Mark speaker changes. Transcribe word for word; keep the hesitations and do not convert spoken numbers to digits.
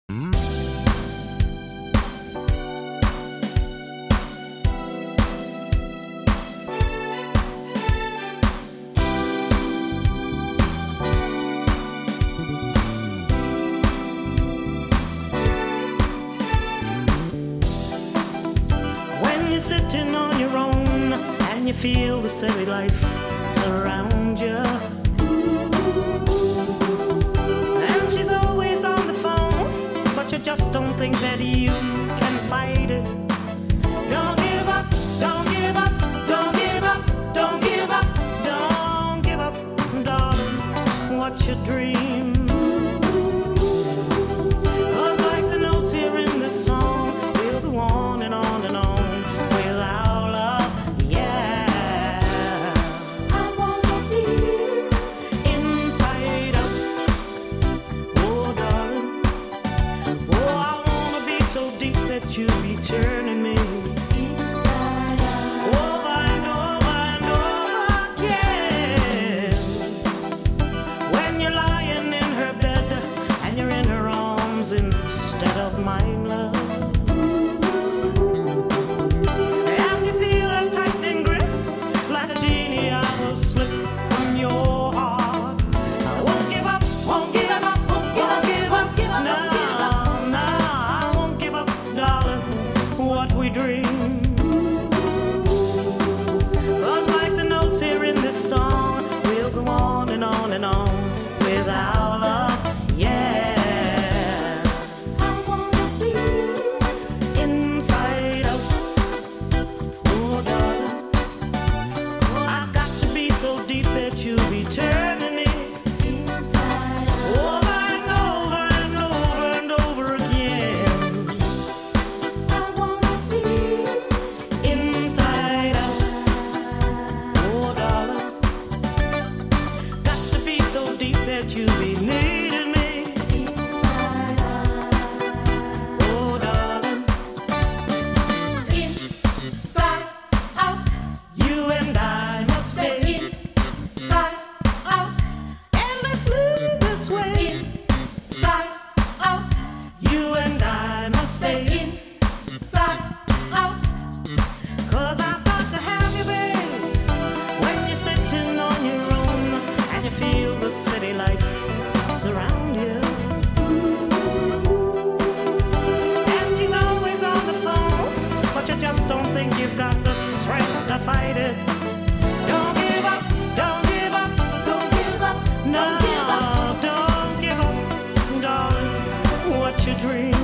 Speaker 1: You're sitting on your own and you feel the city life surround you. And she's always on the phone, but you just don't think that you can fight it. Don't give up, don't give up, don't give up, don't give up, don't give up, darling, what's your dream? 'Cause like the notes here in this song, we'll go on and on and on. You'll be turning me inside out, over and over and over again. When you're lying in her bed and you're in her arms instead of mine, love. And you feel her tightening grip like a genie, I will slip from your heart. I won't give up, won't give up, won't give up, give up, give up, no. What we dream. 'Cause like the notes here in this song, we'll go on and on and on with our love, yeah. I wanna be inside out, oh darling. I've got to be so deep that you'll be turning me inside out, over and over and over and over again. Inside out, oh darling, got to be so deep that you be needing me. Inside out, oh darling, inside out, you and I must stay inside out, and let's live this way. Inside out, you and I must stay inside out. 'Cause I've got to have you, babe, when you're sitting on your own and you feel the city life surround you. And she's always on the phone, but you just don't think you've got the strength to fight it. Don't give up, don't give up, don't give up, no, don't give up, darling, what you dream.